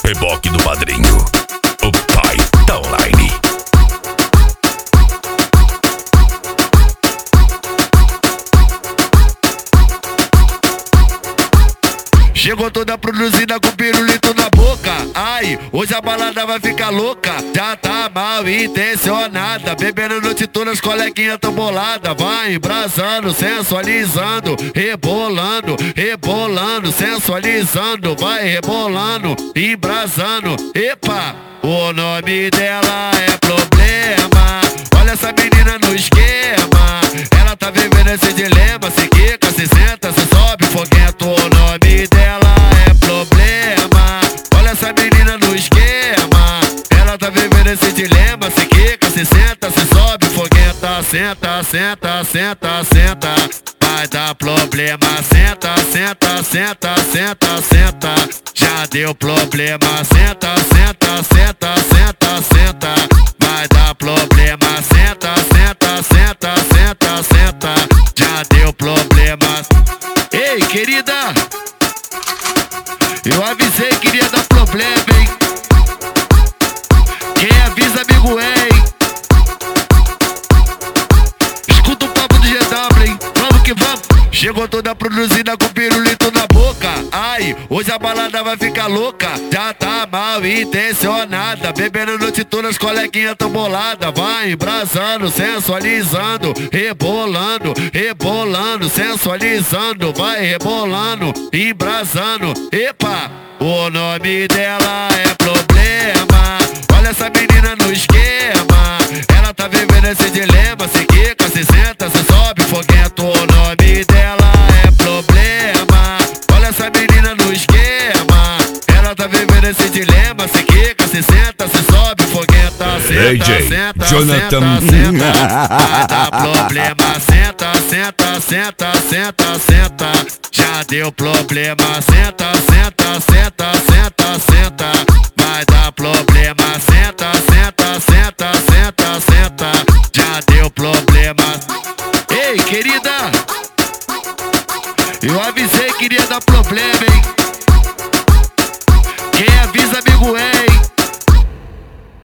Reboque do padrinho, o pai tá online. Chegou toda produzida com pirulito na boca. Ai, hoje a balada vai ficar louca. Já tá mal intencionada, bebendo noite toda, as coleguinhas tão bolada. Vai embrasando, sensualizando, rebolando, rebolando, sensualizando. Vai rebolando, embrasando. Epa, o nome dela é Problema. Olha essa menina no esquema, ela tá vivendo esse dilema. Se quica, se senta, se sobe, foguento. O nome dela é Problema. Olha essa menina no esquema, ela tá vivendo esse dilema. Se quica, se senta, se sobe, foguenta. Senta, senta, senta, senta, vai dar problema. Senta, senta, senta, senta, senta, já deu problema. Senta, senta, senta, senta, senta, vai dar problema. Senta, senta, senta, senta, senta, já deu problema. Ei, querida, eu avisei que iria dar problema, hein? Quem avisa, amigo, hein? Escuta o papo do GW, hein? Vamos que vamos. Chegou toda produzida com pirulito na boca. Ai, hoje a balada vai ficar louca. Já tá mal intencionada, bebendo noite toda, as coleguinhas tão bolada. Vai embrasando, sensualizando, rebolando, rebolando, sensualizando. Vai rebolando, embrasando. Epa, o nome dela é Problema. Olha essa menina no esquema, ela tá vivendo esse dilema. Se quica, se senta, se sobe, foguento. O nome dela é Problema. Olha essa menina no esquema, ela tá vivendo esse dilema. Se quica, se senta, se sobe, foguenta. Senta, senta, Jonathan. senta, senta, vai dar problema. Senta, senta, senta, senta, senta, já deu problema. Senta, senta, senta, senta, senta, vai dar problema. Senta, senta, senta, senta, senta, já deu problema. Ei, querida, eu avisei que iria dar problema, hein?